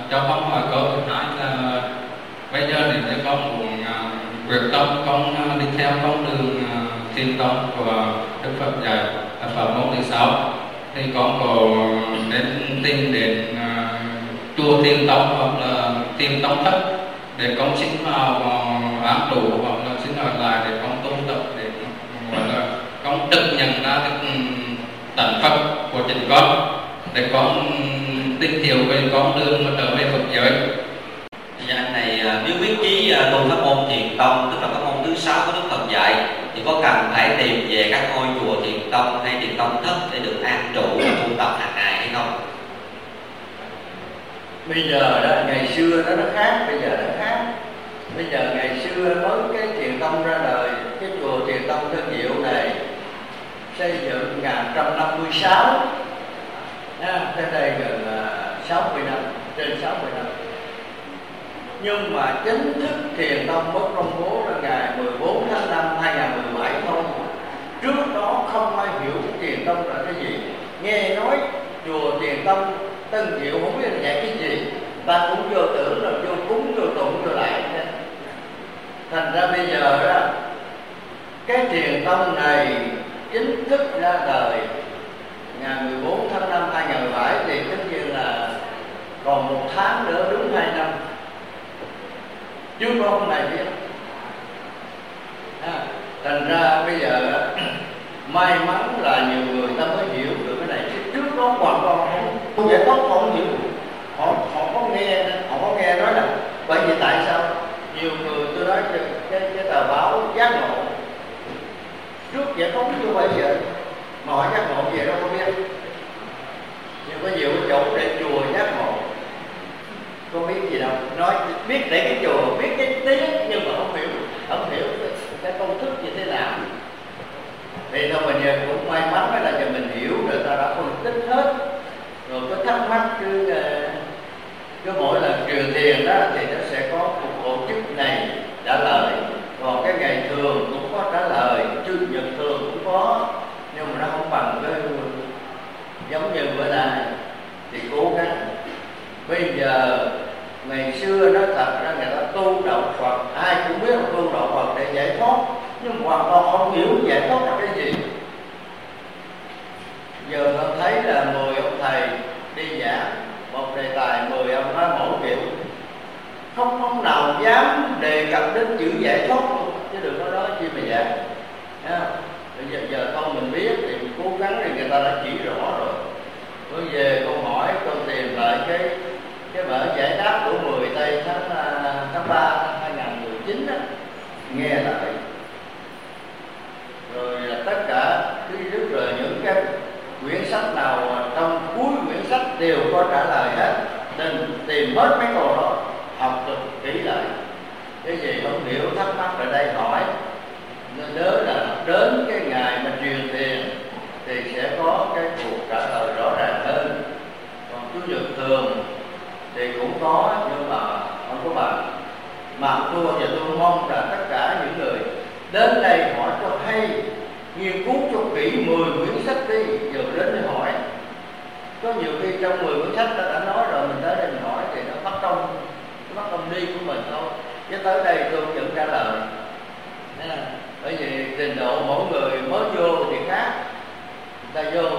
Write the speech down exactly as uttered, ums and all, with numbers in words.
cho con hỏi câu thứ hai là bây giờ nếu như con muốn uh, quyết tâm con uh, đi theo con đường uh, thiền tông của Đức Phật dạy là pháp môn thứ sáu, thì con có nên tìm đến uh, chùa thiền tông hoặc là thiền tông thất để con xin vào uh, ám trụ hoặc là xin ở lại để con tu tập, để gọi là con trực nhận ra được tánh Phật của chính con, để con tìm hiểu về con đường mà trở về Phật giới. Dạ, anh này nếu quyết chí tu pháp môn thiền tông, tức là pháp môn thứ sáu của Đức Phật dạy, thì có cần phải tìm về các ngôi chùa thiền tông hay thiền tông thất để được an trụ và tu tập hàng ngày hay không? Bây giờ đó, ngày xưa đó nó khác, bây giờ nó khác. Bây giờ ngày xưa mới cái thiền tông ra đời, cái chùa thiền tông Thân Diệu này xây dựng một nghìn chín trăm năm mươi sáu, tới đây gần sáu mươi năm, trên sáu mươi năm. Nhưng mà chính thức thiền tông mới công bố là ngày mười bốn tháng năm hai nghìn mười bảy thôi. Trước đó không ai hiểu thiền tông là cái gì. Nghe nói chùa thiền tông Tân Diệu không biết là dạy cái gì, ta cũng vô tưởng là vô cúng vô tụng vô lại. Thành ra bây giờ đó, cái thiền tông này chính thức ra đời ngày mười bốn tháng năm hai nghìn mười bảy, thì tất nhiên là còn một tháng nữa đúng hai năm. Chứ không này biết. À, thành ra bây giờ may mắn là nhiều người ta mới hiểu được cái này, chứ trước đó hoàn toàn không, không giải thoát, không hiểu. Họ họ có nghe, họ có nghe nói là bởi vì tại sao nhiều người, tôi nói cái cái, cái tờ báo Giác Ngộ trước giải phóng như vậy vậy mà hỏi Giác Ngộ về đâu không biết. Nhưng có nhiều cái chỗ để chùa Giác Ngộ không biết gì đâu, nói biết để cái chùa, biết cái tiếng nhưng mà không hiểu, không hiểu cái, cái công thức như thế nào. Thì thôi mình giờ cũng may mắn là giờ mình hiểu, người ta đã phân tích hết rồi. Có thắc mắc cứ cứ mỗi lần truyền thiền đó thì nó sẽ có một tổ chức này trả lời, còn cái ngày thường cũng có trả lời, chủ nhật thường cũng có, nhưng mà nó không bằng cái giống như bữa nay. Thì cố gắng. Bây giờ ngày xưa nó thật ra người ta tu đạo Phật, ai cũng biết là tu đạo Phật để giải thoát, nhưng hoàn toàn không hiểu giải thoát là cái gì. Giờ tôi thấy là mười ông thầy đi giảng một đề tài, mười ông nói mỗi kiểu, không ông nào dám đề cập đến chữ giải thoát luôn, chứ đừng có nói chi mà giảng. Bây giờ, giờ con mình biết thì mình cố gắng, thì người ta đã chỉ rõ rồi. Tôi về con hỏi, con tìm lại cái cái vở giải đáp của mười tây tháng tháng ba năm hai nghìn mười chín đó, nghe lại rồi tất cả cái rất rồi những cái quyển sách nào trong cuối quyển sách đều có trả lời hết, nên tìm hết mấy câu đó, học được kỹ lại. Cái gì không hiểu thắc mắc ở đây hỏi, nên nhớ là đến cái ngày mà truyền thiền thì sẽ có cái cuộc trả lời rõ ràng hơn. Còn chủ nhật thường thì cũng có, nhưng mà không có bằng. Mà tôi giờ tôi mong là tất cả những người đến đây hỏi cho hay, nghiên cứu cho kỹ mười quyển sách đi, giờ đến để hỏi. Có nhiều khi trong mười quyển sách ta đã nói rồi, mình tới đây mình hỏi thì nó mất công, nó mất công đi của mình thôi. Chứ tới đây tôi vẫn trả lời. Bởi vì trình độ mỗi người mới vô thì khác. Người ta vô